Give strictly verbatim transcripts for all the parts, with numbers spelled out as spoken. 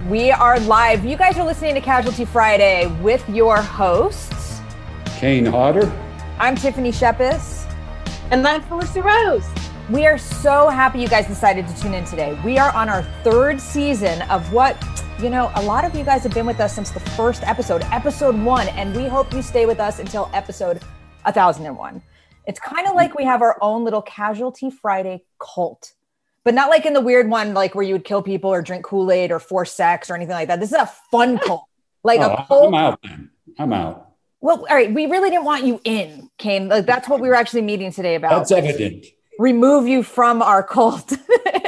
We are live. You guys are listening to Casualty Friday with your hosts, Kane Hodder. I'm Tiffany Shepis. And I'm Felissa Rose. We are so happy you guys decided to tune in today. We are on our third season of what, you know, a lot of you guys have been with us since the first episode, episode one, and we hope you stay with us until episode one thousand one. It's kind of like we have our own little Casualty Friday cult. But not like in the weird one, like where you would kill people or drink Kool-Aid or force sex or anything like that. This is a fun cult. Like oh, a cult. I'm out, man. I'm out. Well, all right. We really didn't want you in, Kane. Like, that's what we were actually meeting today about. That's evident. Remove you from our cult. But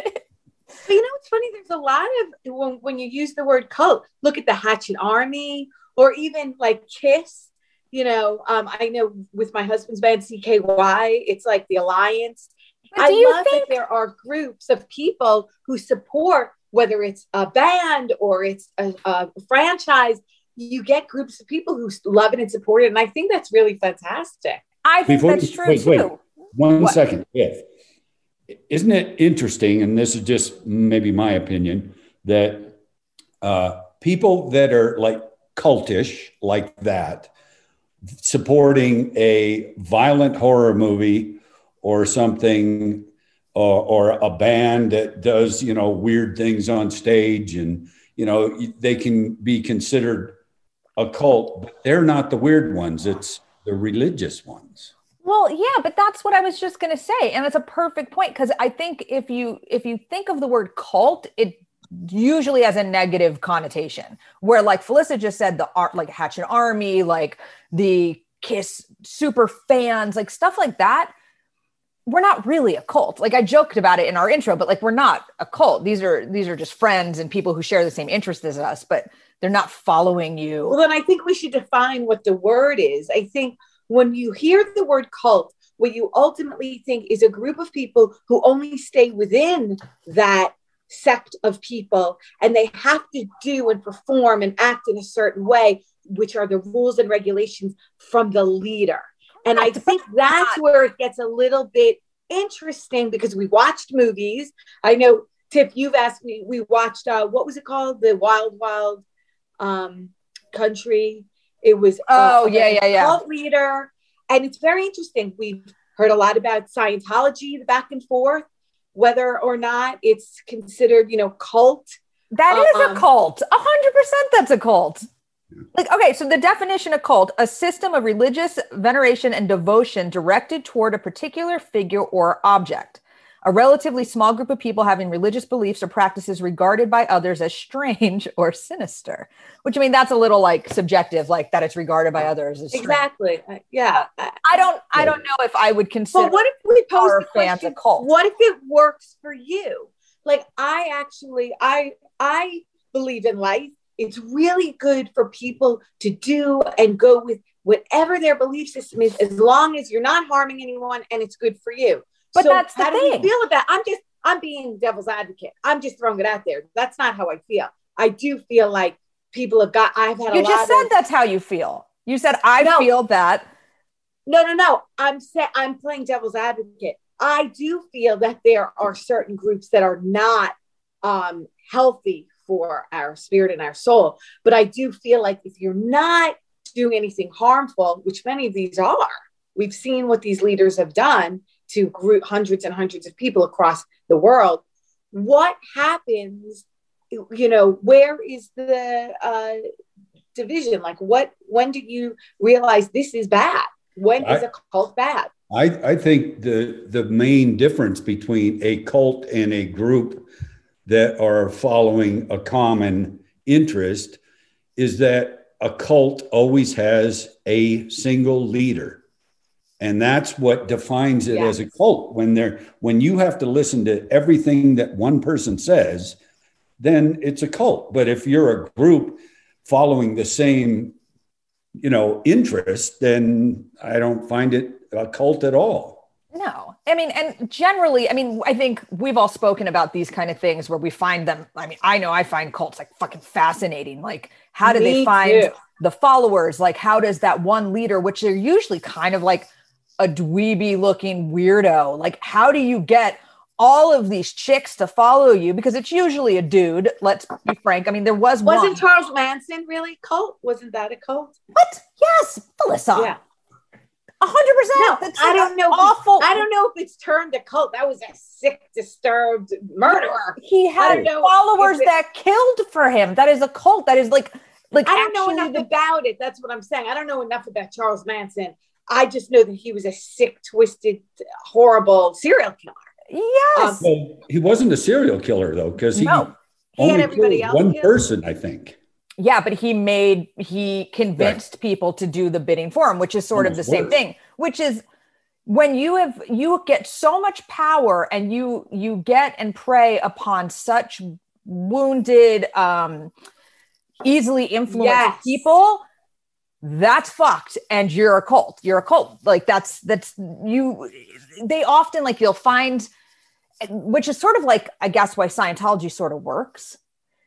you know what's funny? There's a lot of, when, when you use the word cult, look at the Hatchet Army or even like KISS. You know, um, I know with my husband's band, C K Y, it's like the Alliance. I love think- that there are groups of people who support, whether it's a band or it's a, a franchise, you get groups of people who love it and support it. And I think that's really fantastic. I think Before, that's true wait, too. Wait, one what? second. If, isn't it interesting, and this is just maybe my opinion, that uh, people that are like cultish like that, supporting a violent horror movie or something, or, or a band that does, you know, weird things on stage, and, you know, they can be considered a cult, but they're not the weird ones. It's the religious ones. Well, yeah, but that's what I was just going to say. And it's a perfect point. Because I think if you if you think of the word cult, it usually has a negative connotation, where like Felissa just said, the art, like Hatchet Army, like the KISS super fans, like stuff like that. We're not really a cult. Like I joked about it in our intro, but like we're not a cult. These are these are just friends and people who share the same interests as us, but they're not following you. Well, then I think we should define what the word is. I think when you hear the word cult, what you ultimately think is a group of people who only stay within that sect of people, and they have to do and perform and act in a certain way, which are the rules and regulations from the leader. And I think that's where it gets a little bit interesting, because we watched movies. I know, Tiff, you've asked me, we watched, uh, what was it called? The Wild Wild um, Country. It was oh, uh, yeah, yeah, yeah. cult leader. And it's very interesting. We've heard a lot about Scientology, the back and forth, whether or not it's considered, you know, cult. That is um, a cult. A hundred percent that's a cult. Like, okay, so the definition of cult, a system of religious veneration and devotion directed toward a particular figure or object. A relatively small group of people having religious beliefs or practices regarded by others as strange or sinister. Which, I mean, that's a little like subjective, like that it's regarded by others as strange. Exactly. Uh, yeah. I don't I don't know if I would consider But what if we pose our the fans question, a cult? what if it works for you? Like I actually, I I believe in life. It's really good for people to do and go with whatever their belief system is, as long as you're not harming anyone and it's good for you. But so that's the how thing. do we feel about? I'm just, I'm being devil's advocate. I'm just throwing it out there. That's not how I feel. I do feel like people have got. I've had. You a just lot said of, that's how you feel. You said I No. feel that. No, no, no. I'm saying I'm playing devil's advocate. I do feel that there are certain groups that are not um, healthy for our spirit and our soul. But I do feel like if you're not doing anything harmful, which many of these are, we've seen what these leaders have done to group hundreds and hundreds of people across the world. What happens, you know, where is the uh, division? Like what, when do you realize this is bad? When I, is a cult bad? I, I think the, the main difference between a cult and a group that are following a common interest is that a cult always has a single leader. And that's what defines it Yes. as a cult. When they're, when you have to listen to everything that one person says, then it's a cult. But if you're a group following the same, you know, interest, then I don't find it a cult at all. No, I mean, and generally, I mean, I think we've all spoken about these kind of things where we find them. I mean, I know I find cults like fucking fascinating. Like, how do Me they find too. the followers? Like, how does that one leader, which are usually kind of like a dweeby looking weirdo, like, how do you get all of these chicks to follow you because it's usually a dude. Let's be frank. I mean, there was Wasn't one. Charles Manson really a cult? Wasn't that a cult? What? Yes, Melissa. Yeah. A hundred percent. No, That's I like don't know. Awful. I don't know if it's turned a cult. That was a sick, disturbed murderer. He had followers it, that killed for him. That is a cult. That is like, like I don't know enough the, about it. That's what I'm saying. I don't know enough about Charles Manson. I just know that he was a sick, twisted, horrible serial killer. Yes. Um, well, he wasn't a serial killer though, because he, no. he only had everybody killed else one killed? person, I think. Yeah, but he made, he convinced Right. people to do the bidding for him, which is sort Almost of the same worse. thing, which is when you have, you get so much power and you, you get and prey upon such wounded, um, easily influenced Yes. people, that's fucked. And you're a cult. You're a cult. Like that's, that's you, they often like, you'll find, which is sort of like, I guess why Scientology sort of works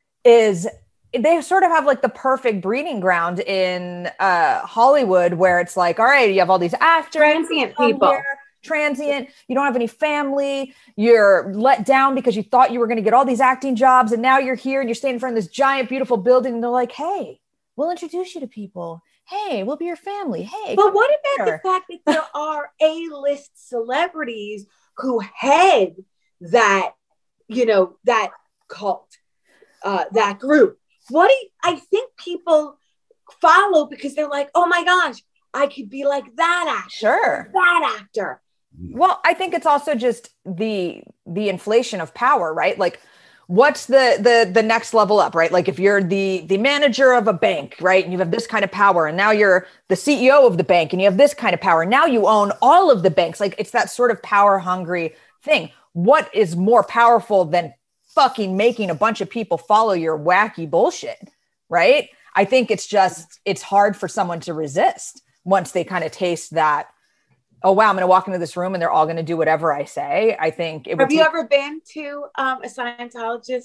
is they sort of have like the perfect breeding ground in uh, Hollywood where it's like, all right, you have all these actors, Transient people. here, transient, you don't have any family, you're let down because you thought you were going to get all these acting jobs. And now you're here and you're standing in front of this giant, beautiful building. And they're like, hey, we'll introduce you to people. Hey, we'll be your family. Hey. But what about here. the fact that there are A-list celebrities who head that, you know, that cult, uh, that group? What do you, I think people follow because they're like, oh my gosh, I could be like that actor. Sure. That actor. Well, I think it's also just the the inflation of power, right? Like what's the the the next level up, right? Like if you're the the manager of a bank, right? And you have this kind of power, and now you're the C E O of the bank and you have this kind of power. Now you own all of the banks. Like it's that sort of power hungry thing. What is more powerful than fucking making a bunch of people follow your wacky bullshit, right? I think it's just, it's hard for someone to resist once they kind of taste that, oh, wow, I'm going to walk into this room and they're all going to do whatever I say. I think it would Have you take- ever been to um, a Scientologist?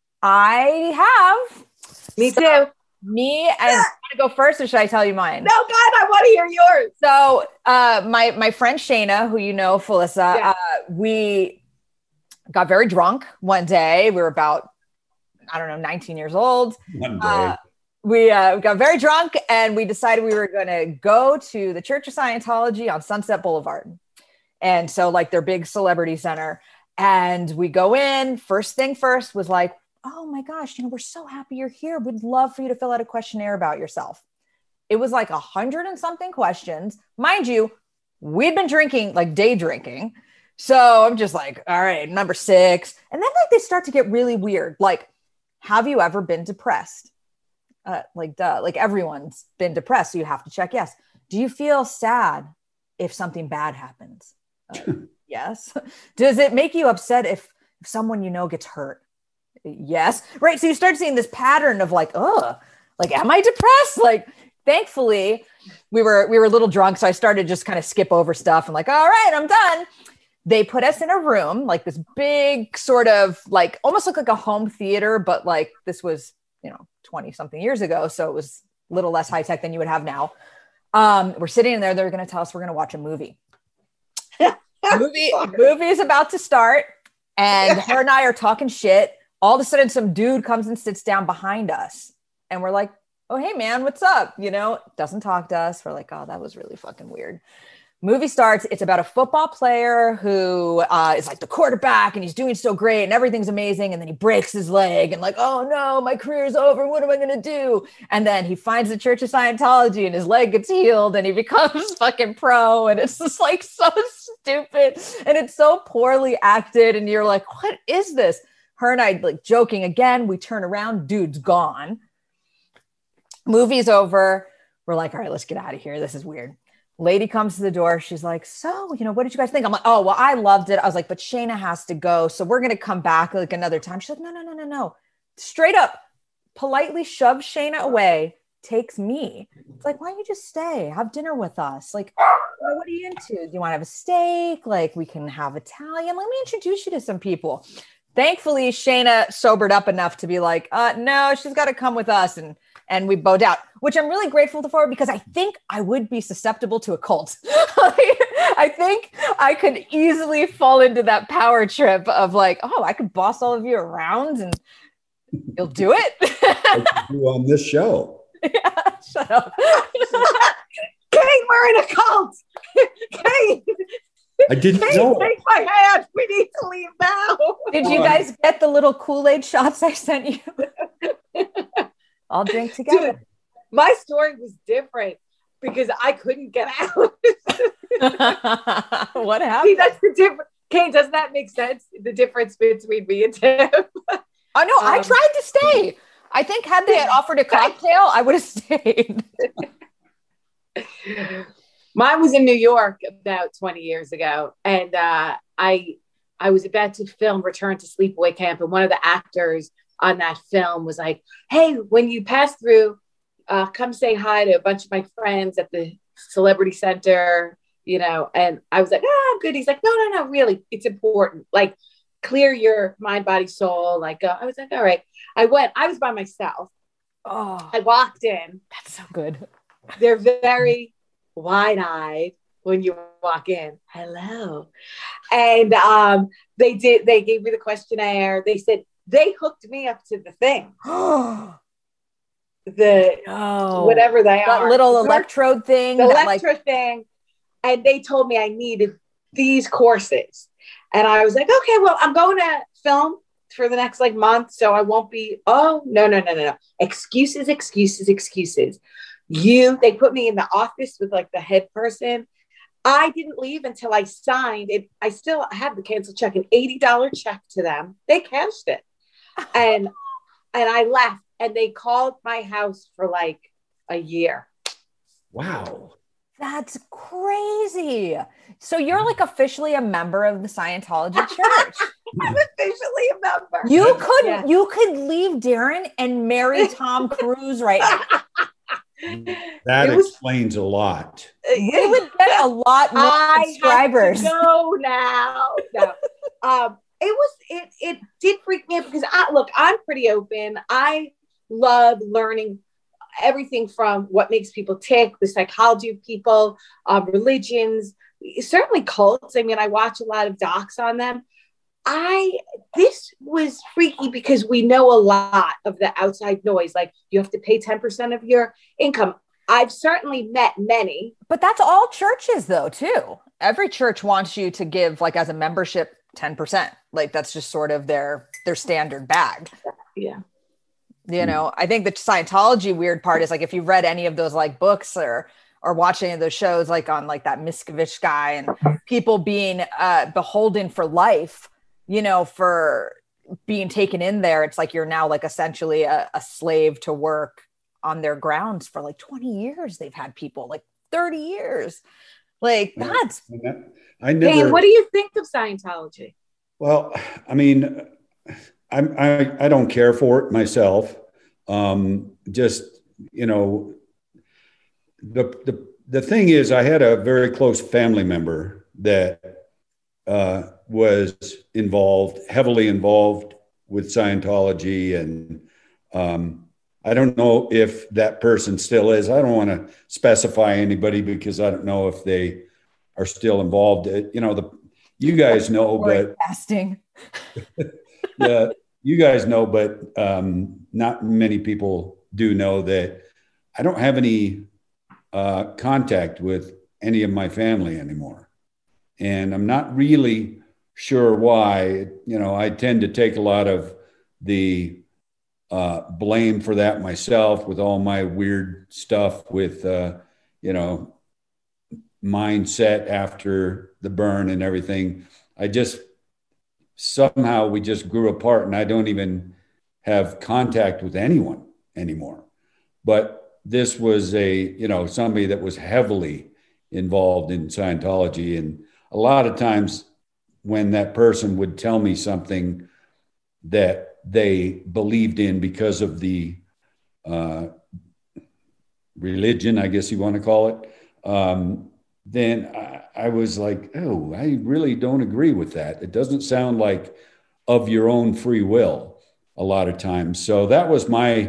I have. Me So, too. Me, and I'm going to go first, or should I tell you mine? No, God, I want to hear yours. So uh, my, my friend Shayna, who you know, Felissa, Yeah. uh, we got very drunk one day. We were about, I don't know, nineteen years old. One day. Uh, we uh, got very drunk and we decided we were going to go to the Church of Scientology on Sunset Boulevard. And so like their big celebrity center. And we go in, first thing first was like, oh my gosh, you know, we're so happy you're here. We'd love for you to fill out a questionnaire about yourself. It was like a hundred and something questions. Mind you, we'd been drinking, like day drinking. So I'm just like, all right, number six. And then like they start to get really weird. Like, have you ever been depressed? Uh, like, duh, like everyone's been depressed. So you have to check yes. Do you feel sad if something bad happens? Uh, yes. Does it make you upset if, if someone you know gets hurt? Yes. Right. So you start seeing this pattern of like, oh, like, am I depressed? Like, thankfully we were, we were a little drunk. So I started just kind of skip over stuff and like, all right, I'm done. They put us in a room, like this big sort of like, almost looked like a home theater, but like this was, you know, twenty something years ago. So it was a little less high tech than you would have now. Um, we're sitting in there. They're going to tell us we're going to watch a movie. movie movie is about to start. And her and I are talking shit. All of a sudden, some dude comes and sits down behind us. And we're like, oh, hey, man, what's up? You know, doesn't talk to us. We're like, oh, that was really fucking weird. Movie starts. It's about a football player who uh, is like the quarterback and he's doing so great and everything's amazing. And then he breaks his leg and like, oh no, my career's over. What am I going to do? And then he finds the Church of Scientology and his leg gets healed and he becomes fucking pro. And it's just like so stupid. And it's so poorly acted. And you're like, what is this? Her and I like joking again. We turn around, dude's gone. Movie's over. We're like, all right, let's get out of here. This is weird. Lady comes to the door. She's like, so, you know, what did you guys think? I'm like, oh, well, I loved it. I was like, but Shayna has to go. So we're going to come back like another time. She's like, no, no, no, no, no. Straight up, politely shoves Shayna away, takes me. It's like, why don't you just stay? Have dinner with us. Like, what are you into? Do you want to have a steak? Like, we can have Italian. Let me introduce you to some people. Thankfully, Shayna sobered up enough to be like, uh, no, she's got to come with us. And and we bowed out, which I'm really grateful for because I think I would be susceptible to a cult. I think I could easily fall into that power trip of like, oh, I could boss all of you around and you'll do it. Like you do on this show. Yeah, shut up. Kate, we're in a cult. Kate. I didn't Kate, know. take my hand. We need to leave now. Did you guys get the little Kool-Aid shots I sent you? I'll drink together. Dude, my story was different because I couldn't get out. What happened? See, that's the difference. Kate, doesn't that make sense? The difference between me and Tim. Oh no, I Um, tried to stay. I think had they had offered a cocktail, I would have stayed. Mine was in New York about twenty years ago, and uh, I I was about to film Return to Sleepaway Camp, and one of the actors on that film was like, "Hey, when you pass through, uh, come say hi to a bunch of my friends at the Celebrity Center," you know. And I was like, "Oh, I'm good." He's like, "No, no, no, really, it's important. Like, clear your mind, body, soul." Like, uh, I was like, "All right." I went. I was by myself. Oh, I walked in. that's so good. They're very wide-eyed when you walk in. Hello. And um, they did, they gave me the questionnaire. They said they hooked me up to the thing. Oh, The no. whatever they That are. little The electrode thing. the that, lecture like, thing. And they told me I needed these courses. And I was like, okay, well, I'm going to film for the next like month. So I won't be, oh, no, no, no, no, no. Excuses, excuses, excuses. You, they put me in the office with like the head person. I didn't leave until I signed it. I still had the cancel check, an eighty dollars check to them. They cashed it. And, and I left and they called my house for like a year. Wow. that's crazy. So you're like officially a member of the Scientology church. I'm officially a member. You could Yeah. you could leave Darren and marry Tom Cruise right now. That It was- explains a lot. We would get a lot more I subscribers. have to go now. No. Um, it was it it did freak me out because I look, I'm pretty open. I love learning everything from what makes people tick, the psychology of people, uh, religions, certainly cults. I mean, I watch a lot of docs on them. I this was freaky because we know a lot of the outside noise. Like you have to pay ten percent of your income. I've certainly met many. But that's all churches though, too. Every church wants you to give, like, as a membership, ten percent. Like that's just sort of their their standard bag. Yeah. You know, I think the Scientology weird part is like if you've read any of those like books or or watching any of those shows like on like that Miscavige guy and people being uh beholden for life, you know, for being taken in there, it's like you're now like essentially a, a slave to work on their grounds for like twenty years. They've had people like thirty years. Like that's I never. Dan, what do you think of Scientology? Well, I mean, I'm, I I don't care for it myself. Um, just you know, the the the thing is, I had a very close family member that uh, was involved, heavily involved with Scientology, and um, I don't know if that person still is. I don't want to specify anybody because I don't know if they are still involved. You know, the you guys know, but casting. yeah, you guys know, but um, not many people do know that I don't have any uh, contact with any of my family anymore. And I'm not really sure why. You know, I tend to take a lot of the uh, blame for that myself with all my weird stuff with, uh, you know, mindset after the burn and everything. I just, somehow we just grew apart and I don't even have contact with anyone anymore. But this was a, you know, somebody that was heavily involved in Scientology. And a lot of times when that person would tell me something that they believed in because of the uh, religion, I guess you want to call it, um, then I, I was like, oh, I really don't agree with that. It doesn't sound like of your own free will a lot of times. So that was my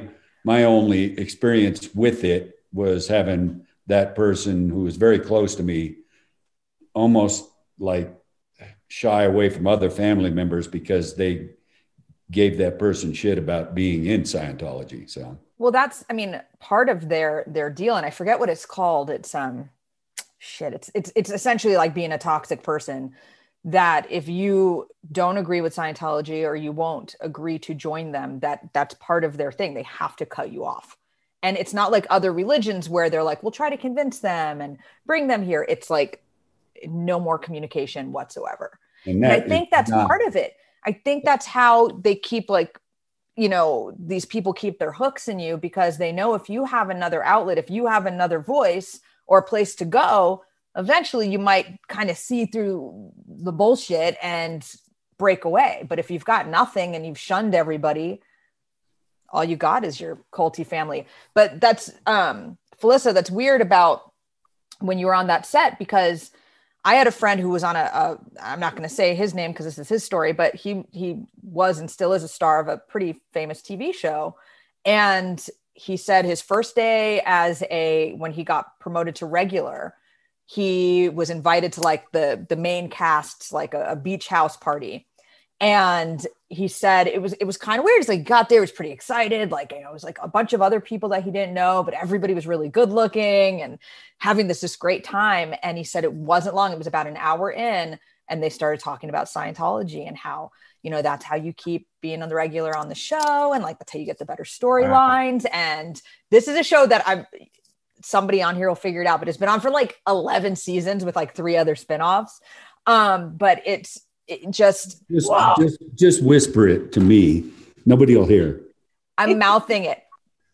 my only experience with it was having that person who was very close to me almost like shy away from other family members because they gave that person shit about being in Scientology. So, well, that's, I mean, part of their, their deal. And I forget what it's called. It's, um, shit. It's, it's, it's essentially like being a toxic person, that if you don't agree with Scientology or you won't agree to join them, that that's part of their thing. They have to cut you off. And it's not like other religions where they're like, we'll try to convince them and bring them here. It's like no more communication whatsoever. And, and I think that's not part of it. I think that's how they keep, like, you know, these people keep their hooks in you, because they know if you have another outlet, if you have another voice or a place to go, eventually you might kind of see through the bullshit and break away. But if you've got nothing and you've shunned everybody, all you got is your culty family. But that's, um, Felissa, that's weird about when you were on that set, because I had a friend who was on a, a I'm not going to say his name because this is his story, but he, he was and still is a star of a pretty famous T V show. And he said his first day as a, when he got promoted to regular, he was invited to like the, the main cast's, like a, a beach house party. And he said it was, it was kind of weird. He's like, got there, he was pretty excited. Like, you know, it was like a bunch of other people that he didn't know, but everybody was really good looking and having this, this great time. And he said it wasn't long. It was about an hour in, and they started talking about Scientology and how, you know, that's how you keep being on the regular on the show. And like, that's how you get the better storylines. And this is a show that I'm, somebody on here will figure it out, but it's been on for like eleven seasons with like three other spinoffs. Um, but it's it just, just, wow. just, just whisper it to me. Nobody will hear. I'm mouthing it.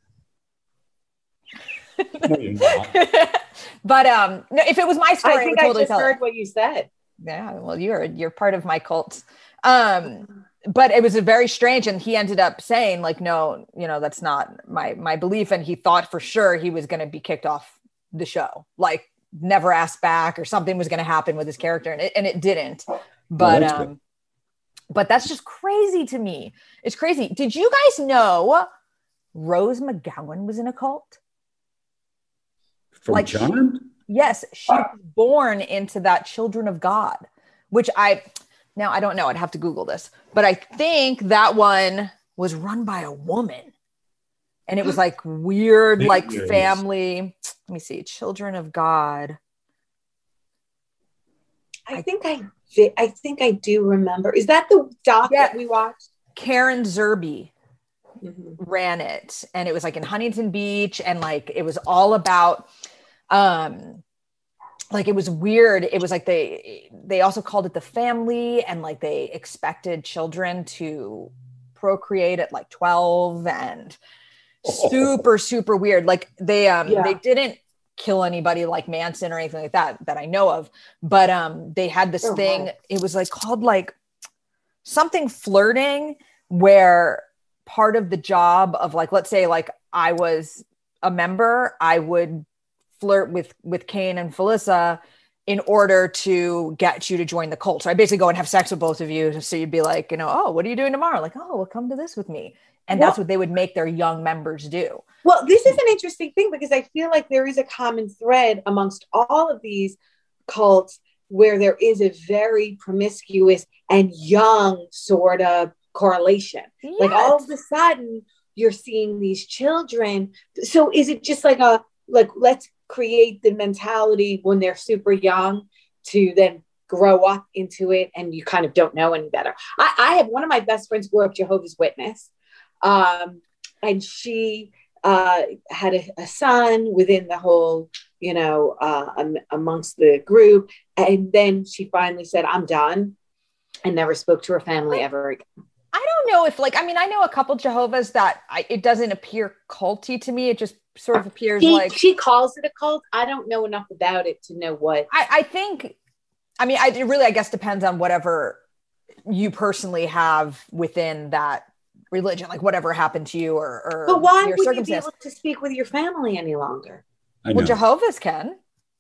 No, you're not. But um, no, if it was my story, I think I, would I totally just tell heard it. what you said. Yeah, well, you're you're part of my cult. Um, but it was a very strange, and he ended up saying like, no, you know, that's not my my belief, and he thought for sure he was going to be kicked off the show, like never asked back, or something was going to happen with his character, and it and it didn't. But well, um, good. but that's just crazy to me. It's crazy. Did you guys know Rose McGowan was in a cult? From like Charmed? She, yes, she was born into that Children of God, which I, now I don't know, I'd have to Google this, but I think that one was run by a woman. And it was like weird, like family. Let me see, Children of God. I think I did. I think I do remember. Is that the doc yeah. that we watched? Karen Zerby mm-hmm. ran it, and it was like in Huntington Beach, and like it was all about um like it was weird. It was like they they also called it the family, and like they expected children to procreate at like twelve, and oh. super super weird. Like they um yeah. they didn't kill anybody like Manson or anything like that that I know of, but um they had this oh, thing wow. It was like called like something flirting, where part of the job of like, let's say like I was a member, I would flirt with with Kane and Felissa in order to get you to join the cult. So I basically go and have sex with both of you, so you'd be like, you know, oh, what are you doing tomorrow? Like, oh, well, come to this with me. And well, that's what they would make their young members do. Well, this is an interesting thing, because I feel like there is a common thread amongst all of these cults where there is a very promiscuous and young sort of correlation. Yes. Like all of a sudden you're seeing these children. So is it just like a, like, let's create the mentality when they're super young to then grow up into it, and you kind of don't know any better. I, I have one of my best friends grew up Jehovah's Witness. Um, and she uh, had a, a son within the whole, you know, uh, um, amongst the group. And then she finally said, I'm done, and never spoke to her family ever again. I don't know if like, I mean, I know a couple Jehovah's that I, it doesn't appear culty to me. It just sort of appears he, like. She calls it a cult. I don't know enough about it to know what. I, I think, I mean, I, it really, I guess, depends on whatever you personally have within that religion, like whatever happened to you, or, or but why your would circumstance. You be able to speak with your family any longer? Well, Jehovah's can.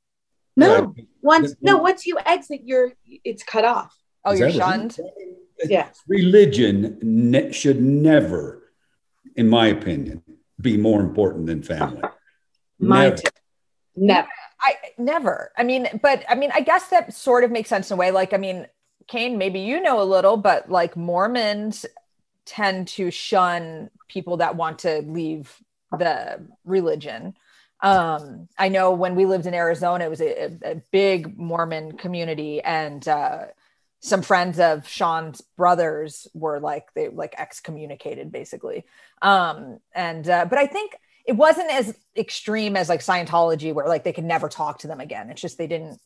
No, yeah. once no, once you exit, you're it's cut off. Oh, Is you're shunned. Yeah, religion ne- should never, in my opinion, be more important than family. Mine Never. too. Never. I never. I mean, but I mean, I guess that sort of makes sense in a way. Like, I mean, Kane, maybe you know a little, but like Mormons tend to shun people that want to leave the religion. Um, I know when we lived in Arizona, it was a, a big Mormon community, and uh, some friends of Sean's brothers were like, they like excommunicated basically. Um, and, uh, but I think it wasn't as extreme as like Scientology, where like they could never talk to them again. It's just, they didn't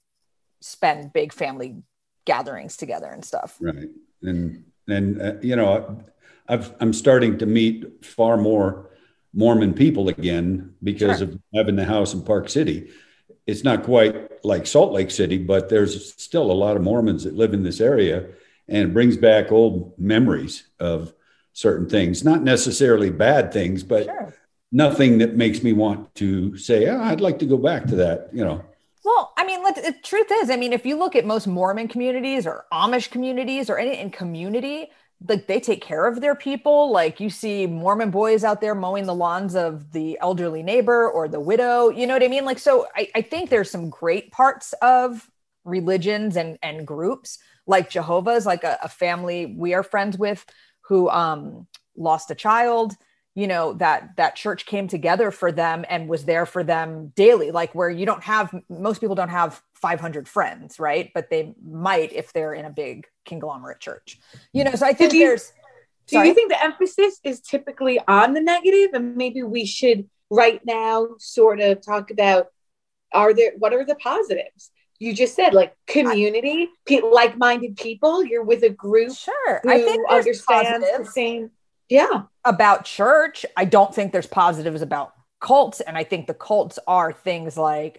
spend big family gatherings together and stuff. Right. And, and, uh, you know, I've, I'm starting to meet far more Mormon people again because Sure. of having the house in Park City. It's not quite like Salt Lake City, but there's still a lot of Mormons that live in this area, and it brings back old memories of certain things, not necessarily bad things, but Sure. nothing that makes me want to say, oh, I'd like to go back to that, you know. Well, I mean, let, the truth is, I mean, if you look at most Mormon communities or Amish communities or any in community, like they take care of their people. Like you see Mormon boys out there mowing the lawns of the elderly neighbor or the widow, you know what I mean? Like, so I, I think there's some great parts of religions and, and groups like Jehovah's, like a, a family we are friends with who um, lost a child, you know, that that church came together for them and was there for them daily, like where you don't have, most people don't have five hundred friends, right? But they might if they're in a big conglomerate church, you know, so I think do you, there's, do sorry? you think the emphasis is typically on the negative, and maybe we should right now sort of talk about, are there, what are the positives? You just said like community, pe- like-minded people, you're with a group Sure. who I think there's understands the positives same. Yeah. about church. I don't think there's positives about cults. And I think the cults are things like,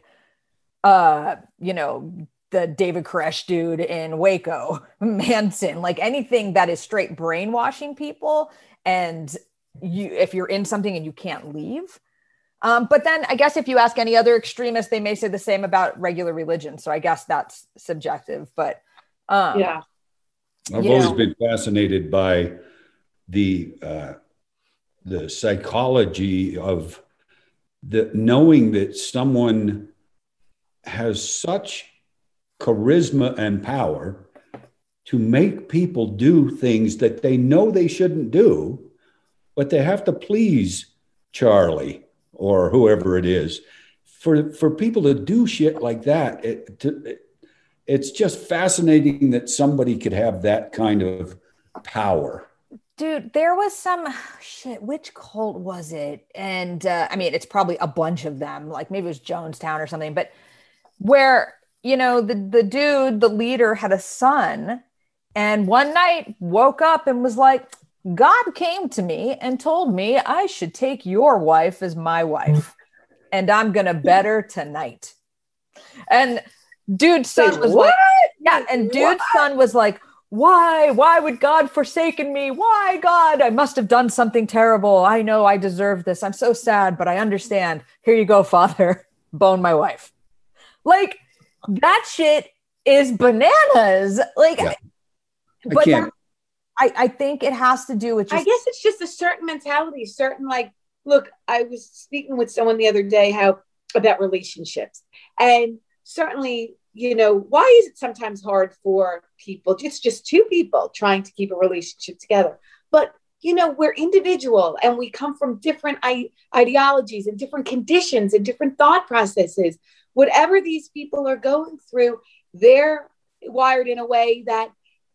uh, you know, the David Koresh dude in Waco, Manson, like anything that is straight brainwashing people. And you, if you're in something and you can't leave. Um, but then I guess if you ask any other extremists, they may say the same about regular religion. So I guess that's subjective, but um, Yeah. I've you always know. been fascinated by the uh, the psychology of the knowing that someone has such charisma and power to make people do things that they know they shouldn't do, but they have to please Charlie or whoever it is. For for people to do shit like that, it, to, it, it's just fascinating that somebody could have that kind of power. Dude, there was some shit. Which cult was it? And uh, I mean, it's probably a bunch of them. Like maybe it was Jonestown or something. But where, you know, the the dude, the leader, had a son, and one night woke up and was like, "God came to me and told me I should take your wife as my wife, and I'm gonna bed her tonight." And dude's son Wait, was what? like, "Yeah," and dude's son was like, why, why would God forsaken me? Why, God? I must have done something terrible. I know I deserve this. I'm so sad, but I understand. Here you go, Father. Bone my wife. Like that shit is bananas. Like, Yeah. but I can't. that, I, I think it has to do with just. I guess it's just a certain mentality, certain like, look, I was speaking with someone the other day how about relationships, and certainly, you know, why is it sometimes hard for people? It's just two people trying to keep a relationship together. But, you know, we're individual and we come from different I- ideologies and different conditions and different thought processes. Whatever these people are going through, they're wired in a way that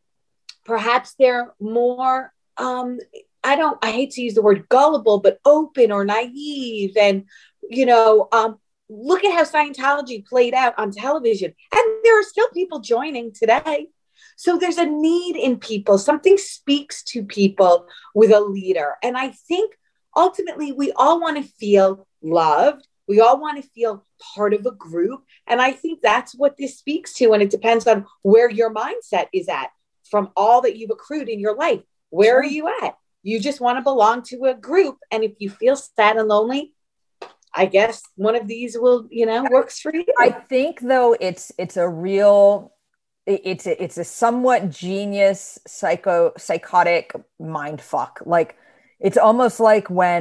perhaps they're more, um, I don't, I hate to use the word gullible, but open or naive. And, you know, um, look at how Scientology played out on television. And there are still people joining today. So there's a need in people. Something speaks to people with a leader. And I think ultimately we all want to feel loved. We all want to feel part of a group. And I think that's what this speaks to. And it depends on where your mindset is at from all that you've accrued in your life. Where Sure. are you at? You just want to belong to a group. And if you feel sad and lonely, I guess one of these will, you know, works for you. I think though it's it's a real it's a, it's a somewhat genius psycho psychotic mind fuck. Like it's almost like when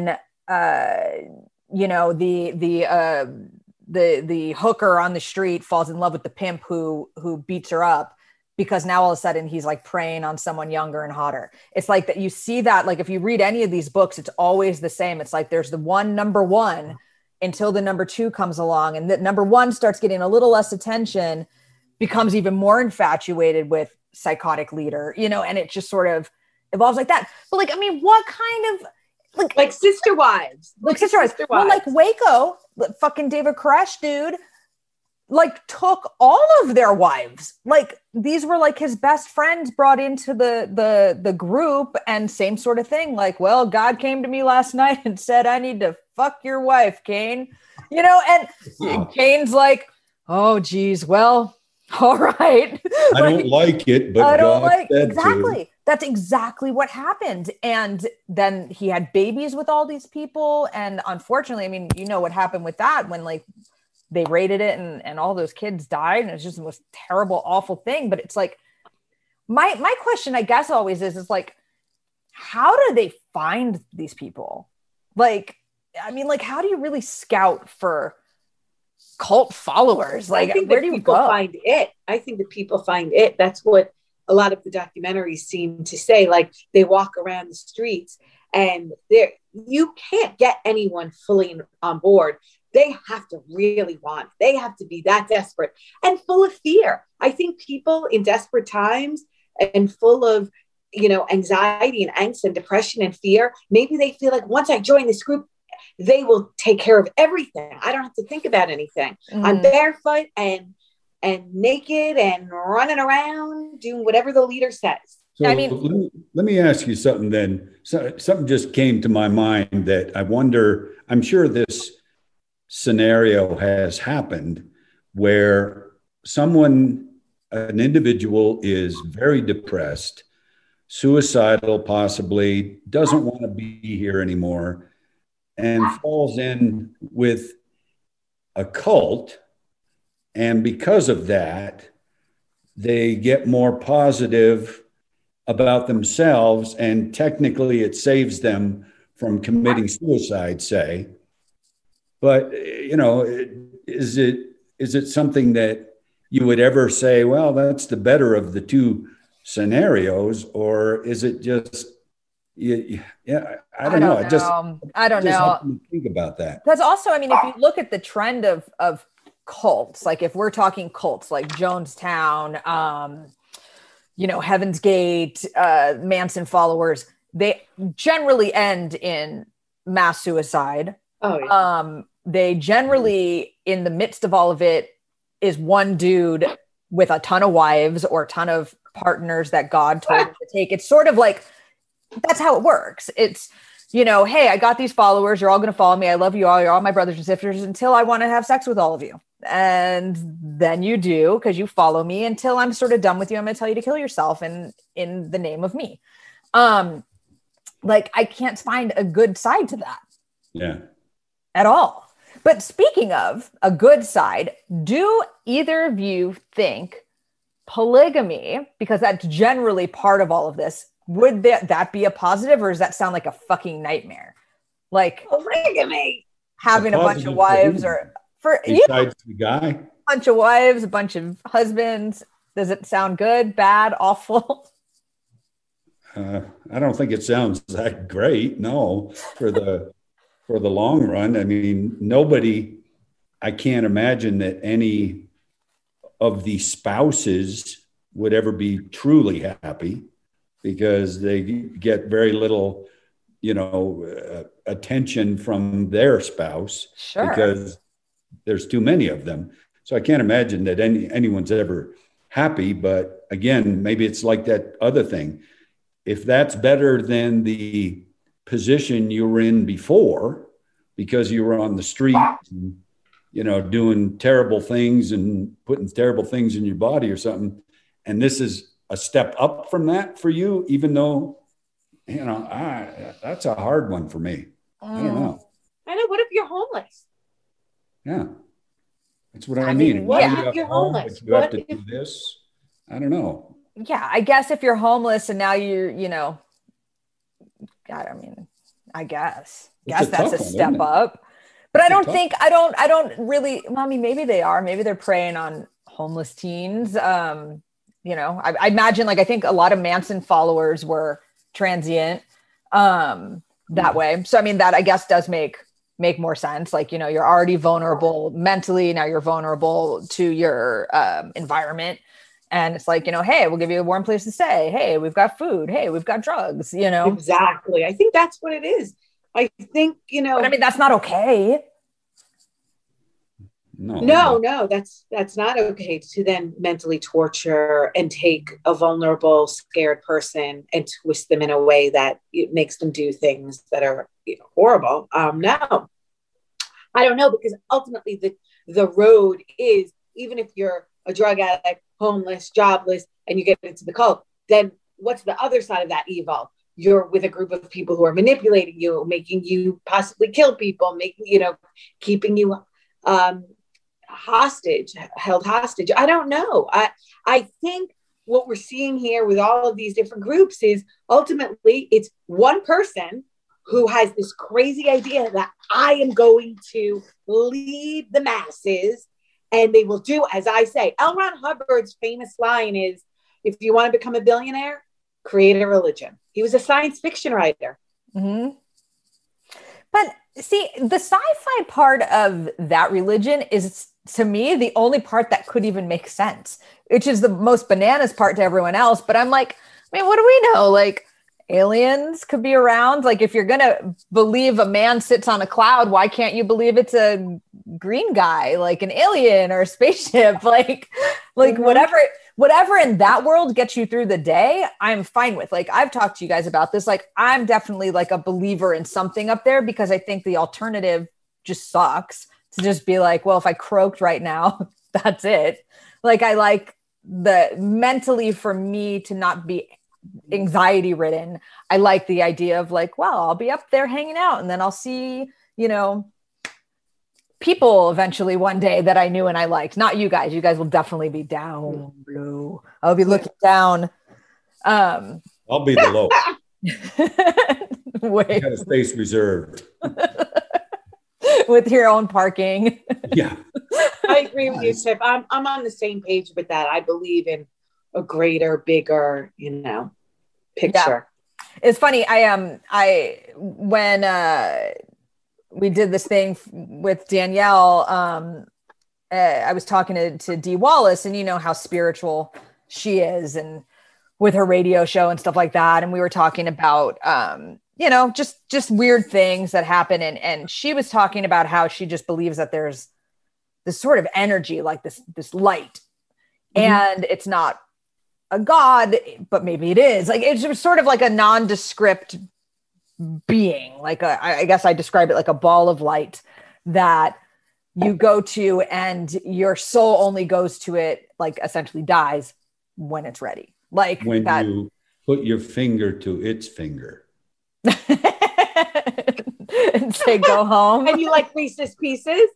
uh, you know, the, the, uh, the, the hooker on the street falls in love with the pimp who, who beats her up, because now all of a sudden he's like preying on someone younger and hotter. It's like that you see that, like if you read any of these books, it's always the same. It's like there's the one number one until the number two comes along, and that number one starts getting a little less attention, becomes even more infatuated with psychotic leader, you know, and it just sort of evolves like that. But like, I mean, what kind of like like Sister Wives, like, like Sister Wives. Sister Well, Wives. like Waco, fucking David Koresh, dude, like took all of their wives. Like these were like his best friends brought into the the the group, and same sort of thing. Like, well, God came to me last night and said, I need to fuck your wife, Cain. You know, and Wow. Cain's like, oh geez, well, all right. I don't like it, but I don't God like said exactly. to. That's exactly what happened. And then he had babies with all these people. And unfortunately, I mean, you know what happened with that when like they raided it and, and all those kids died. And it's just the most terrible, awful thing. But it's like, my, my question, I guess, always is, is like, how do they find these people? Like, I mean, like, how do you really scout for cult followers? Like, I think where that do you people go? find it. I think that people find it. That's what a lot of the documentaries seem to say. Like they walk around the streets and there you can't get anyone fully on board. They have to really want. They have to be that desperate and full of fear. I think people in desperate times and full of, you know, anxiety and angst and depression and fear, maybe they feel like once I join this group, they will take care of everything. I don't have to think about anything. Mm. I'm barefoot and and naked and running around doing whatever the leader says. So I mean, let me, let me ask you something then. So, something just came to my mind that I wonder, I'm sure this scenario has happened where someone, an individual is very depressed, suicidal possibly, doesn't want to be here anymore, and falls in with a cult. And because of that, they get more positive about themselves, and technically it saves them from committing suicide, say. But, you know, is it is it something that you would ever say, well, that's the better of the two scenarios? Or is it just, yeah, yeah I don't, I don't know. know. I just, I don't just know. Think about that. Because also, I mean, if you look at the trend of, of cults, like if we're talking cults like Jonestown, um, you know, Heaven's Gate, uh, Manson followers, they generally end in mass suicide. Oh, yeah. Um, they generally, in the midst of all of it, is one dude with a ton of wives or a ton of partners that God told him to take. It's sort of like, that's how it works. It's, you know, hey, I got these followers. You're all going to follow me. I love you all. You're all my brothers and sisters until I want to have sex with all of you. And then you do, because you follow me until I'm sort of done with you. I'm going to tell you to kill yourself in, in the name of me. Um, like, I can't find a good side to that. Yeah. At all. But speaking of a good side, do either of you think polygamy, because that's generally part of all of this, would that, that be a positive, or does that sound like a fucking nightmare? Like polygamy, having a, a bunch of wives, or for besides you know, the guy, a bunch of wives, a bunch of husbands. Does it sound good, bad, awful? Uh, I don't think it sounds that great. No, for the for the long run. I mean, nobody. I can't imagine that any of the spouses would ever be truly happy, because they get very little, you know, uh, attention from their spouse. Sure. Because there's too many of them. So I can't imagine that any anyone's ever happy. But again, maybe it's like that other thing. If that's better than the position you were in before, because you were on the street, and, you know, doing terrible things and putting terrible things in your body or something, and this is a step up from that for you, even though, you know, I, that's a hard one for me. Mm. I don't know. I know. What if you're homeless? Yeah, that's what I, I mean. mean. What yeah. if you're home, homeless? You have what to if- do this. I don't know. Yeah, I guess if you're homeless and now you're, you know, God, I mean, I guess. It's Guess a that's tough a one, step isn't it? up. But I It's a don't tough- think I don't I don't really mommy, maybe they are. Maybe they're preying on homeless teens. Um, you know, I, I imagine like I think a lot of Manson followers were transient um that way. So I mean that I guess does make make more sense. Like, you know, you're already vulnerable mentally, now you're vulnerable to your um environment. And it's like, you know, hey, we'll give you a warm place to stay. Hey, we've got food. Hey, we've got drugs, you know. Exactly. I think that's what it is. I think, you know, But I mean, that's not okay. No, no, but- no, that's that's not okay to then mentally torture and take a vulnerable, scared person and twist them in a way that it makes them do things that are, you know, horrible. Um, no, I don't know, because ultimately the the road is, even if you're a drug addict, homeless, jobless, and you get into the cult, then what's the other side of that evil? You're with a group of people who are manipulating you, making you possibly kill people, making, you know, keeping you um, hostage, held hostage. I don't know. I, I think what we're seeing here with all of these different groups is ultimately it's one person who has this crazy idea that I am going to lead the masses, and they will do as I say. L. Ron Hubbard's famous line is, if you want to become a billionaire, create a religion. He was a science fiction writer. Mm-hmm. But see, the sci-fi part of that religion is, to me, the only part that could even make sense, which is the most bananas part to everyone else. But I'm like, I mean, what do we know? Like, aliens could be around. Like, if you're going to believe a man sits on a cloud, why can't you believe it's a green guy, like an alien or a spaceship? Like, like Mhm. whatever, whatever in that world gets you through the day, I'm fine with. Like, I've talked to you guys about this. Like, I'm definitely like a believer in something up there, because I think the alternative just sucks to just be like, well, if I croaked right now, that's it. Like, I like the mentally, for me to not be anxiety ridden, I like the idea of like, well, I'll be up there hanging out, and then I'll see, you know, people eventually one day that I knew and I liked. Not you guys. You guys will definitely be down low. I'll be looking down. Um, I'll be the low. I wait, got a space reserved. with your own parking. Yeah. I agree with you, Nice. Tiff. I'm I'm on the same page with that. I believe in a greater, bigger, you know, picture. It's funny. I um I when uh we did this thing f- with Danielle, um uh, I was talking to, to Dee Wallace, and you know how spiritual she is, and with her radio show and stuff like that. And we were talking about, um, you know, just, just weird things that happen. And, and she was talking about how she just believes that there's this sort of energy, like this, this light, Mhm. and it's not a god, but maybe it is. Like, it's just sort of like a nondescript being, like a, I guess I describe it like a ball of light that you go to, and your soul only goes to it, like essentially dies when it's ready. Like When that. you put your finger to its finger. And say, go home. And you like Reese's Pieces?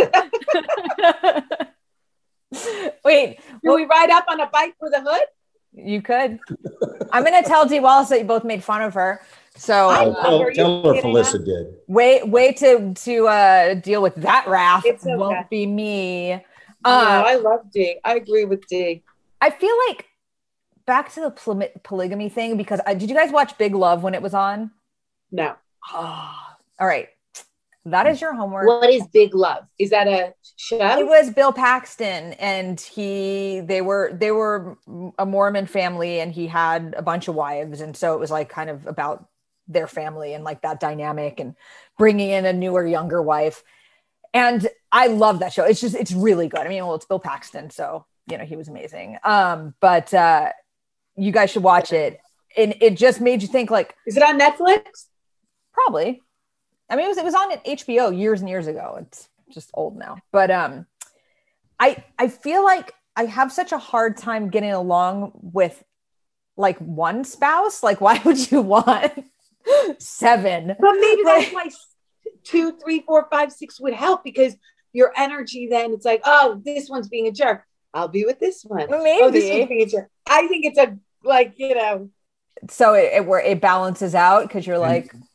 Wait, Do well, we ride up on a bike with a hood? you could. I'm going to tell Dee Wallace that you both made fun of her. So I Oh, love tell, her. You tell her kidding, Felissa huh? did. wait, wait to, to uh, deal with that wrath. It's okay. Won't be me. no, Uh, I love D. I agree with D. I feel like back to the poly- polygamy thing, because I, did you guys watch Big Love when it was on? No. Oh, all right. That is your homework. What is Big Love? Is that a show? It was Bill Paxton, and he, they were, they were a Mormon family, and he had a bunch of wives. And so it was like kind of about their family and like that dynamic, and bringing in a newer, younger wife. And I love that show. It's just, it's really good. I mean, well, it's Bill Paxton, so, you know, he was amazing. Um, but uh, you guys should watch it. And it just made you think, like, Is it on Netflix? probably. I mean, it was, it was on H B O years and years ago. It's just old now. But um, I I feel like I have such a hard time getting along with like one spouse. Like, why would you want seven? But maybe that's Like- why two, three, four, five, six would help, because your energy then, it's like, oh, this one's being a jerk. I'll be with this one. Maybe. Oh, this one's being a jerk. I think it's a, like, you know, So it, it where it balances out, because you're like,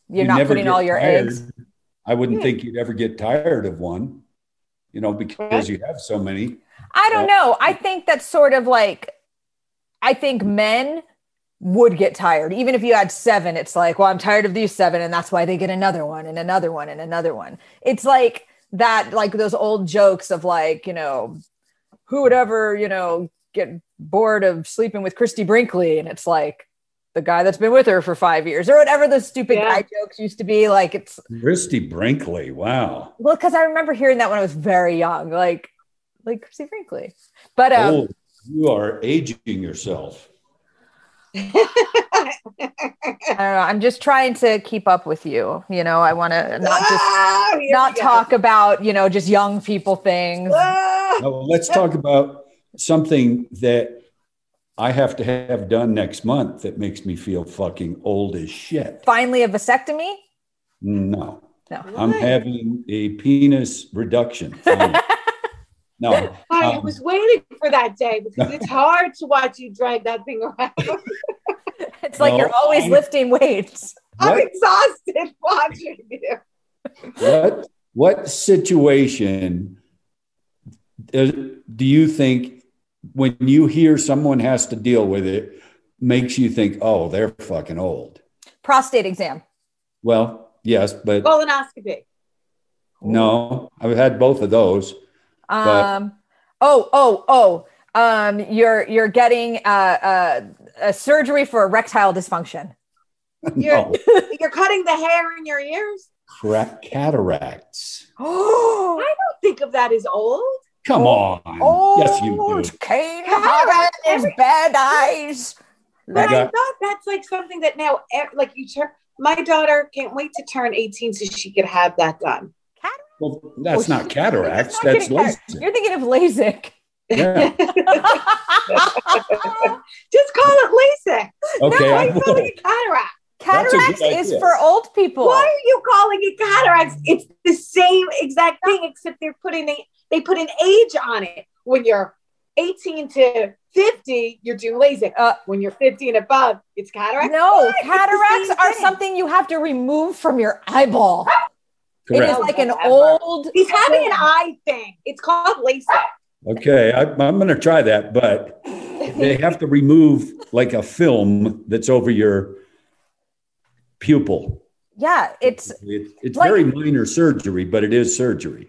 You're you not never putting get all your tired. eggs. I wouldn't Hmm. think you'd ever get tired of one, you know, because Right. you have so many. I don't know. I think that's sort of like, I think men would get tired. Even if you had seven, it's like, well, I'm tired of these seven. And that's why they get another one and another one and another one. It's like that, like those old jokes of like, you know, who would ever, you know, get bored of sleeping with Christy Brinkley? And it's like the guy that's been with her for five years or whatever those stupid Yeah. guy jokes used to be. Like it's, Christy Brinkley. Wow. well, because I remember hearing that when I was very young, like, like Christy Brinkley. But um, Oh, you are aging yourself. I don't know. I'm just trying to keep up with you. You know, I want to not just Ah, here not we go. talk about, you know, just young people things. Ah. Now, let's talk about something that I have to have done next month that makes me feel fucking old as shit. Finally, a vasectomy? No, No. I'm Why? having a penis reduction. finally. No, I um, was waiting for that day because it's hard to watch you drag that thing around. It's like No, you're always I- lifting weights. I'm what, exhausted watching you. what, what situation uh, do you think when you hear someone has to deal with it makes you think, oh, they're fucking old? Prostate exam. Well, yes, but Colonoscopy. no, I've had both of those. But- Um. Oh. Oh. Oh. Um. You're you're getting uh, uh, a surgery for erectile dysfunction. You're, No, you're cutting the hair in your ears. crack cataracts. Oh. I don't think of that as old. Come on. Oh. Yes, you do. Kane Cataract, has every- bad eyes. But I got- thought that's like something that now, e- like you turn. My daughter can't wait to turn eighteen so she could have that done. Well, that's Oh, not cataracts. Not That's getting cat- LASIK. You're thinking of LASIK. Yeah. Just call it LASIK. Okay. No, why I are you calling will. it cataract? That's a good Cataracts is idea. for old people. Why are you calling it cataracts? It's the same exact thing, except they're putting a, they put an age on it. When you're eighteen to fifty, you're doing LASIK. Uh, When you're fifty and above, it's cataract. No, What? It's the cataracts same are thing. something you have to remove from your eyeball. It Correct. is like an Whatever. old. He's having an eye thing. It's called LASIK. Okay. I, I'm going to try that, but they have to remove like a film that's over your pupil. Yeah, it's It, it's Like- very minor surgery, but it is surgery.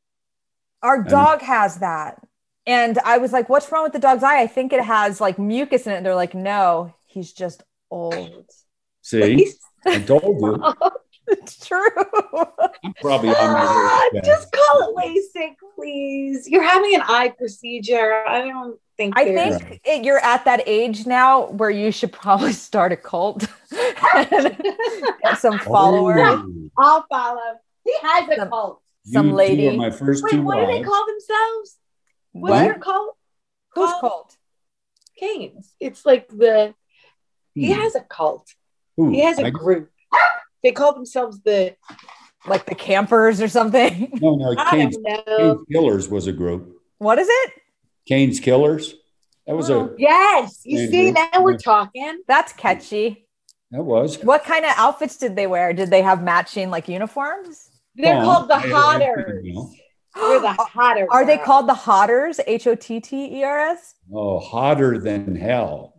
our dog has that. And I was like, what's wrong with the dog's eye? I think it has like mucus in it. And they're like, no, he's just old. See, I told you. It's true. I'm probably on Ah, my just call it LASIK, please. You're having an eye procedure. I don't think. I there's- think it, you're at that age now where you should probably start a cult and get some followers. Oh, I'll follow. He has a Some- cult. Some you two lady. are my first Wait, two what do they wives. call themselves? What's What? their cult? Who's Cult? cult? Canes. It's like the. He Hmm. has a cult. Who? He has a I- group. They call themselves the. Like the campers or something? No, no, I Kane's, don't know. Kane's Killers was a group. What is it? Kane's Killers. That was Oh. a. Yes, you Same see, group. now we're Yeah. talking. That's catchy. That was. What kind of outfits did they wear? Did they have matching like uniforms? They're Oh, called the I- I Hotters. didn't know. They're the Hotters. Are they called the Hotters? H O T T E R S? Oh, hotter than hell.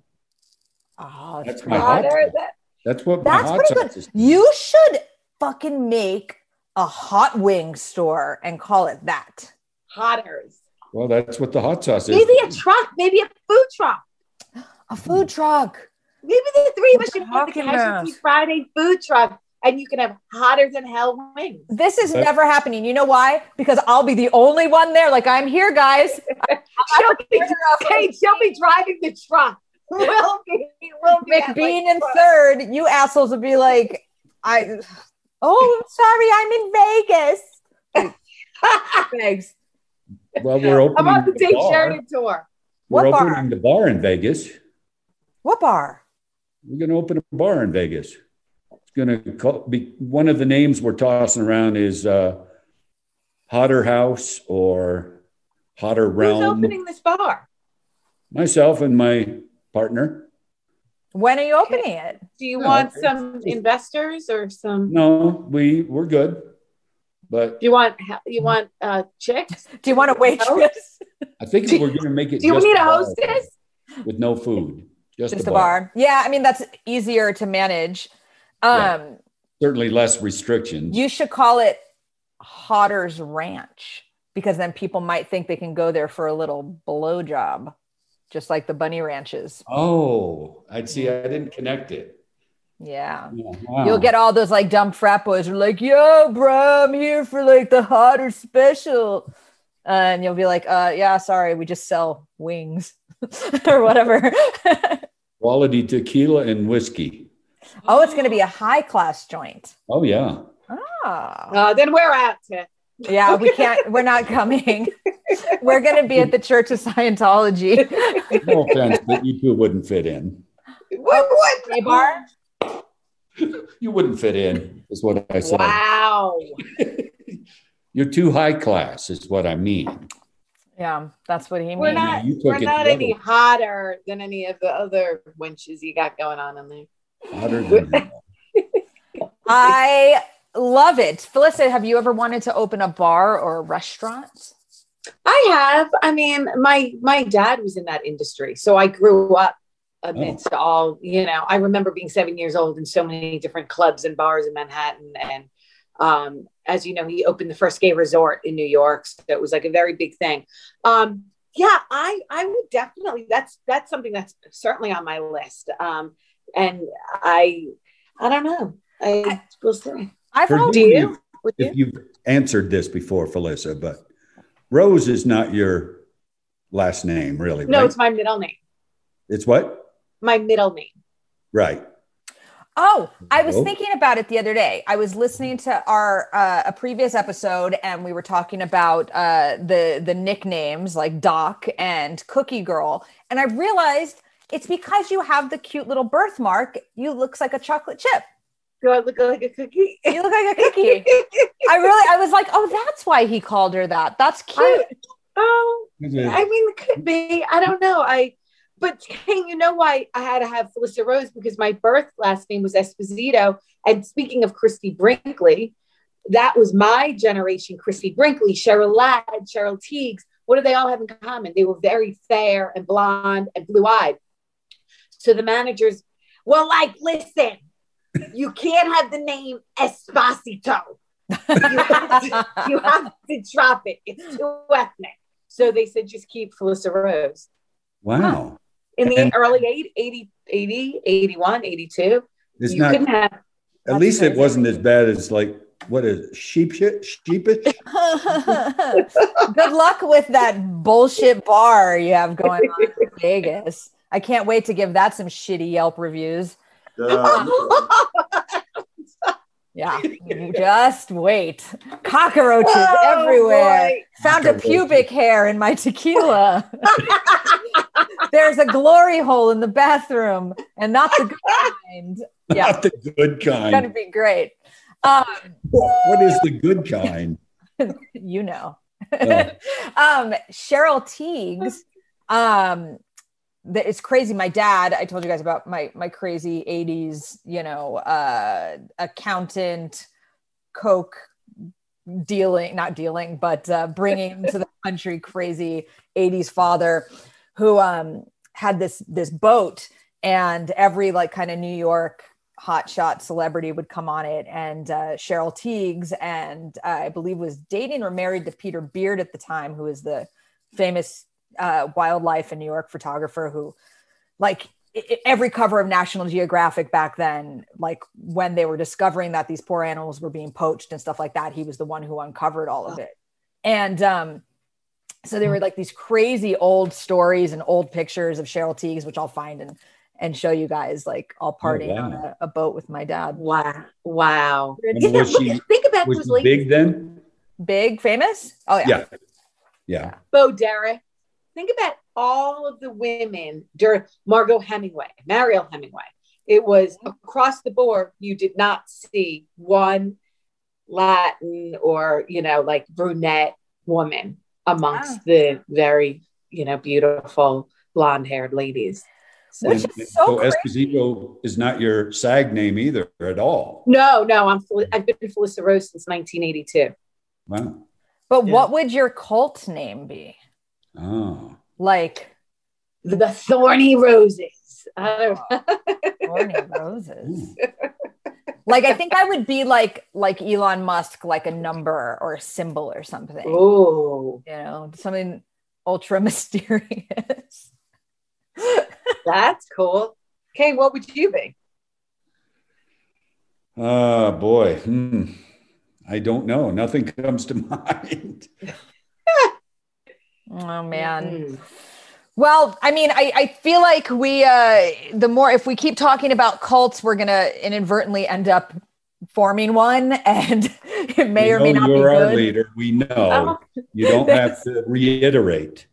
Oh, That's pretty my hot good. Hotter? sauce. That- That's what my That's hot pretty sauce good. is. You should fucking make a hot wing store and call it that. Hotters. Well, that's what the hot sauce is. Maybe a truck. Maybe a food truck. A food truck. Maybe the three of us What should you have the talking Casualty about? Friday food truck, and you can have hotter than hell wings. This is But- never happening. You know why? Because I'll be the only one there. Like, I'm here, guys. She'll be, hey, she'll be driving the truck. We'll be, we'll be at, McBean like, in third. You assholes will be like, I. Oh, sorry, I'm in Vegas. Thanks. Well, we're opening I'm on the the Dave bar. Sheridan tour. We're What bar? opening the bar in Vegas. What bar? We're going to open a bar in Vegas. It's going to be one of the names we're tossing around is uh, Hotter House or Hotter Who's Realm. opening this bar? Myself and my partner. When are you opening it? Do you No, want it's some just- investors or some? No, we we're good, but Do you want you want uh chicks? Do you want a waitress? I think we're going to make it. Do you just need a bar hostess? with no food? Just, Just a a bar. bar. Yeah, I mean that's easier to manage. Um, Yeah. Certainly less restrictions. you should call it Hodder's Ranch because then people might think they can go there for a little blowjob, just like the bunny ranches. Oh, I'd see. I didn't connect it. Yeah. Yeah, wow. You'll get all those like dumb frat boys who are like, yo, bro, I'm here for like the Hodder special. Uh, and you'll be like, uh, yeah, sorry, we just sell wings or whatever. Quality tequila and whiskey. Oh, it's going to be a high class joint. Oh yeah. Ah. Uh, then we're out. To- Yeah, we can't, we're not coming. We're going to be at the Church of Scientology. No offense, but you two wouldn't fit in. what? What? Gay bar? You wouldn't fit in, is what I said. Wow. You're too high class, is what I mean. Yeah, that's what he We're means. not. you took We're it not the any other- hotter than any of the other wenches you got going on in there. Hotter than I love it. Felissa, have you ever wanted to open a bar or a restaurant? I have. I mean, my my dad was in that industry, so I grew up amidst all. You know, I remember being seven years old in so many different clubs and bars in Manhattan, and um, as you know, he opened the first gay resort in New York, so it was like a very big thing. Um, yeah, I I would definitely. That's that's something that's certainly on my list. Um, and I I don't know. I will say. I've Forgive always, Do me you? Would you? if you've answered this before, Felissa, but Rose is not your last name, really, No, right? it's my middle name. It's what? My middle name. Right. oh, I was Oh. thinking about it the other day. I was listening to our uh, a previous episode, and we were talking about uh, the the nicknames like Doc and Cookie Girl, and I realized it's because you have the cute little birthmark. You looks like a chocolate chip. Do I look like a cookie? You look like a cookie. I really, I was like, oh, that's why he called her that. That's cute. I- oh, I mean, it could be. I don't know. I, but hey, you know why I had to have Felissa Rose? Because my birth last name was Esposito. And speaking of Christy Brinkley, that was my generation. Christy Brinkley, Cheryl Ladd, Cheryl Teagues. What do they all have in common? They were very fair and blonde and blue-eyed. So the managers were like, listen, you can't have the name Esposito. You have to, you have to drop it. It's too ethnic. So they said, just keep Felissa Rose. Wow. In the And- early eighties, eighty, eighty, eighty-one, eighty-two, It's you not, couldn't have. at That's least it crazy. wasn't as bad as like, what is it, sheep shit, sheepish? Good luck with that bullshit bar you have going on in Vegas. I can't wait to give that some shitty Yelp reviews. Yeah, just wait. Cockroaches Oh, everywhere. boy. Found a pubic hair in my tequila. There's a glory hole in the bathroom, and not the good kind. Yeah, Not the good it's gonna kind. be great. Um, What is the good kind? you know. Oh. um, Cheryl Teagues. Um, that it's crazy. My dad, I told you guys about my my crazy eighties, you know, uh, accountant, coke dealing, not dealing, but uh, bringing to the country crazy eighties father who um, had this this boat, and every like kind of New York hotshot celebrity would come on it, and uh, Cheryl Teagues, and uh, I believe was dating or married to Peter Beard at the time, who is the famous uh, wildlife and New York photographer who, like, I- every cover of National Geographic back then, like when they were discovering that these poor animals were being poached and stuff like that, he was the one who uncovered all of it. And um, so there were like these crazy old stories and old pictures of Cheryl Teagues, which I'll find and and show you guys, like all partying wow. on a, a boat with my dad. Wow. Wow. And Isn't was it- she- think about Was those she ladies. big then? Big, famous? Oh yeah. Yeah. Yeah. Bo Derek. Think about all of the women during Margot Hemingway, Mariel Hemingway. It was across the board. You did not see one Latin or, you know, like brunette woman amongst Wow. the very, you know, beautiful blonde haired ladies. Which And is so crazy. Esposito is not your SAG name either at all. No, no, I'm Fel- I've been Felissa Rose since nineteen eighty-two. Wow. But Yeah. what would your cult name be? Oh. Like The Thorny Roses. I don't know. Thorny Roses. Ooh. Like I think I would be like like Elon Musk, like a number or a symbol or something. Oh, You know, something ultra mysterious. that's cool. Kane, what would you be? Oh boy. Hmm. I don't know. Nothing comes to mind. Oh man. Mm. Well, I mean, I, I feel like we, uh, the more, if we keep talking about cults, we're going to inadvertently end up forming one, and it may We or may know not be you're our good. leader. We know. You don't have to reiterate.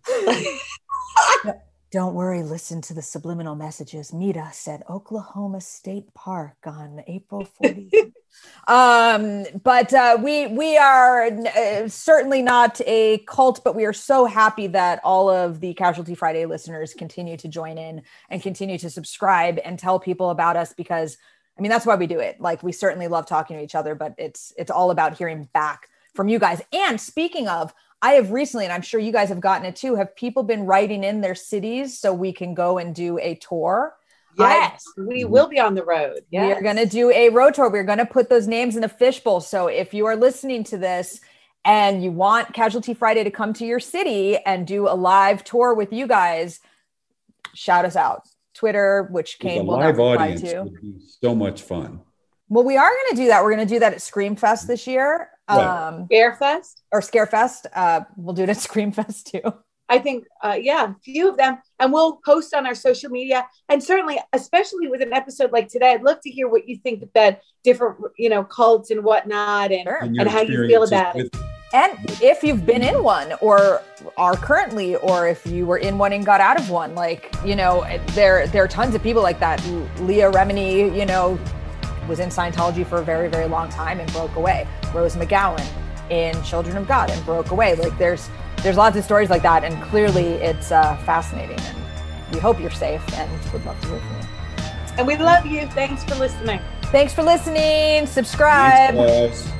Don't worry, listen to the subliminal messages. Meet us at Oklahoma State Park on April fourteenth. um, but uh, we we are uh, certainly not a cult, but we are so happy that all of the Casualty Friday listeners continue to join in and continue to subscribe and tell people about us, because I mean, that's why we do it. Like, we certainly love talking to each other, but it's it's all about hearing back from you guys. And speaking of, I have recently, and I'm sure you guys have gotten it too, have people been writing in their cities so we can go and do a tour? Yes, we will be on the road. Yes. We are going to do a road tour. We're going to put those names in a fishbowl. So if you are listening to this and you want Casualty Friday to come to your city and do a live tour with you guys, shout us out. Twitter, which The Kane will live not reply audience to. would be so much fun. Well, we are going to do that. We're going to do that at Screamfest this year. Right. Um, Scarefest. or Scarefest. Uh, we'll do it at Screamfest too. I think, uh, yeah, a few of them. And we'll post on our social media. And certainly, especially with an episode like today, I'd love to hear what you think about different, you know, cults and whatnot, and, Sure. your and how you feel experiences about it. with- And if you've been in one or are currently, or if you were in one and got out of one, like, you know, there, there are tons of people like that. Leah Remini, you know, was in Scientology for a very, very long time and broke away. Rose McGowan in Children of God and broke away. Like, there's, there's lots of stories like that. And clearly it's uh, fascinating, and we hope you're safe and would love to hear from you. And we love you. Thanks for listening. Thanks for listening. Subscribe. Thanks, guys.